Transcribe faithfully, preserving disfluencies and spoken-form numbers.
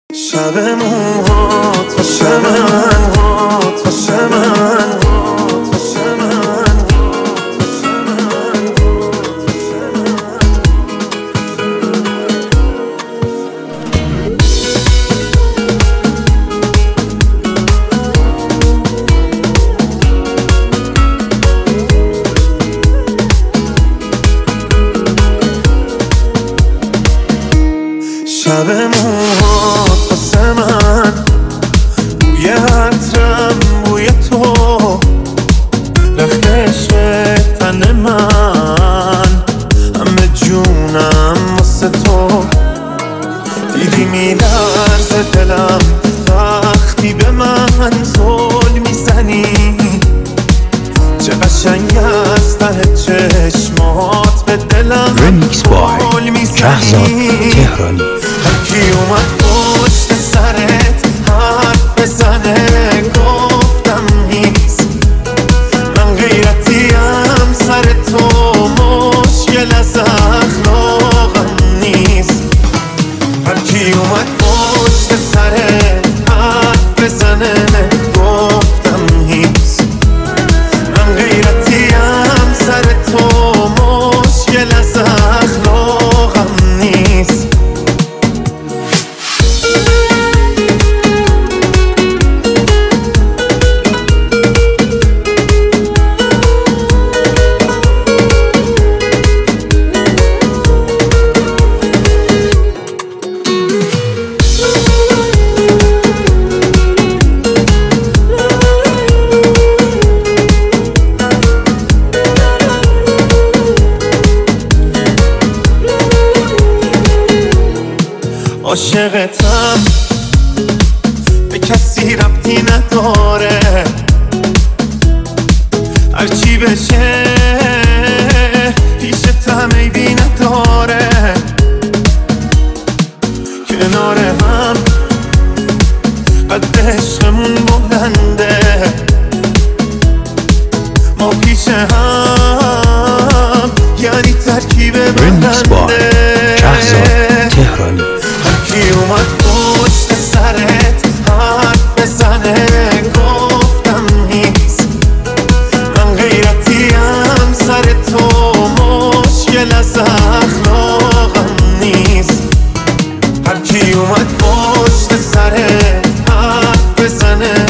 شب موهات و شب من هات و شب من هات و شب من هات و شب من شب موهات واسه من بوی عطرم بوی تو رخت عشق تن من همه جونم واسه تو دیدی میلرزه دلم وقتی به من زل میزنی چه قشنگ از ته چشمات به دلم زل میزنی هرکی اومد پشت سرت حرف بزنه گفتم نیست من غیرتیم سر تو مشکل از اخلاقم نیست هرکی اومد پشت سرت حرف بزنه گفتم نیست من غیرتیم سر تو مشکل از اخلاقم نیست عاشقتم به کسی ربطی نداره هرچی بشه پیشتم عیبی نداره کنار هم قد عشقمون بلنده ما پیش هم یعنی ترکیب بلنده هرکی اومد پشت سرت حرف بزنه گفتم نیست من غیرتیم سر تو مشکل از اخلاقم نیست هرکی اومد پشت سرت حرف بزنه